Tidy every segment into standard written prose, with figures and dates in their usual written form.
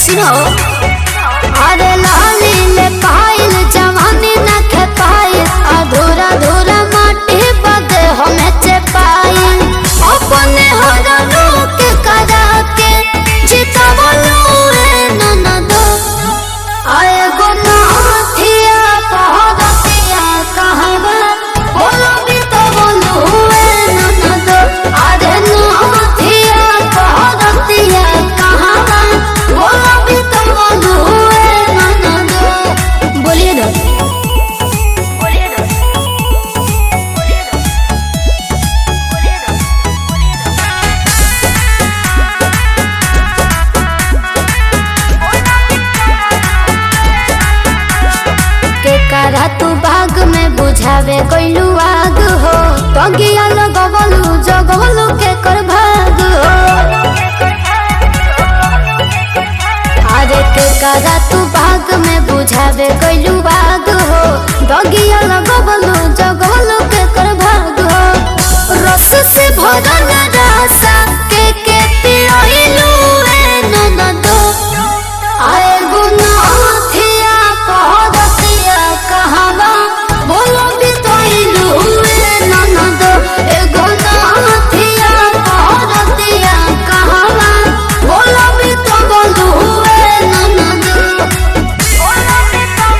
सुनो अरे लाली ले पाइल जवानी न खे पाइल अधूरा अधूरा माटी बदे हमें चपाइल अपने हर लोग करा के जीता बोलू ननद आए गो नाथिया कहरतिया कहवा बोलो भी तो बोलू ननद अरे नाथिया कहरतिया कहवा बोलो भी तो बोलू ननद बोलिए दो करा तू बाग में बुझावे कोइलू आग हो तगिया लगवलू जगवलू के कर भाग हो अरे के करा तू बाग में बुझावे कोइलू आग हो तगिया लगवलू जगवलू के कर भाग हो रस से भरल रासा के पिरोइलू ननद आए गुनाथिया कहरतिया कहवा बोलो भी तो इलू ननद एगो नाथिया कहरतिया कहवा बोलो भी तो बोलू ननद बोलो भी तो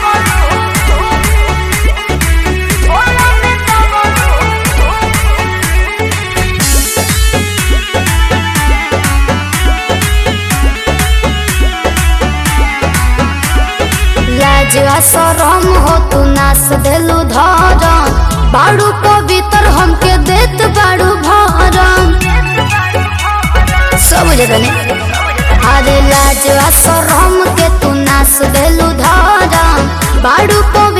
लाज शरम हो तू नास देलू धरम बाड़ू पवित्र हमके देत बाड़ू भरम सब जगह ने अरे लाज शरम के तू नास देलू धरम बाड़ू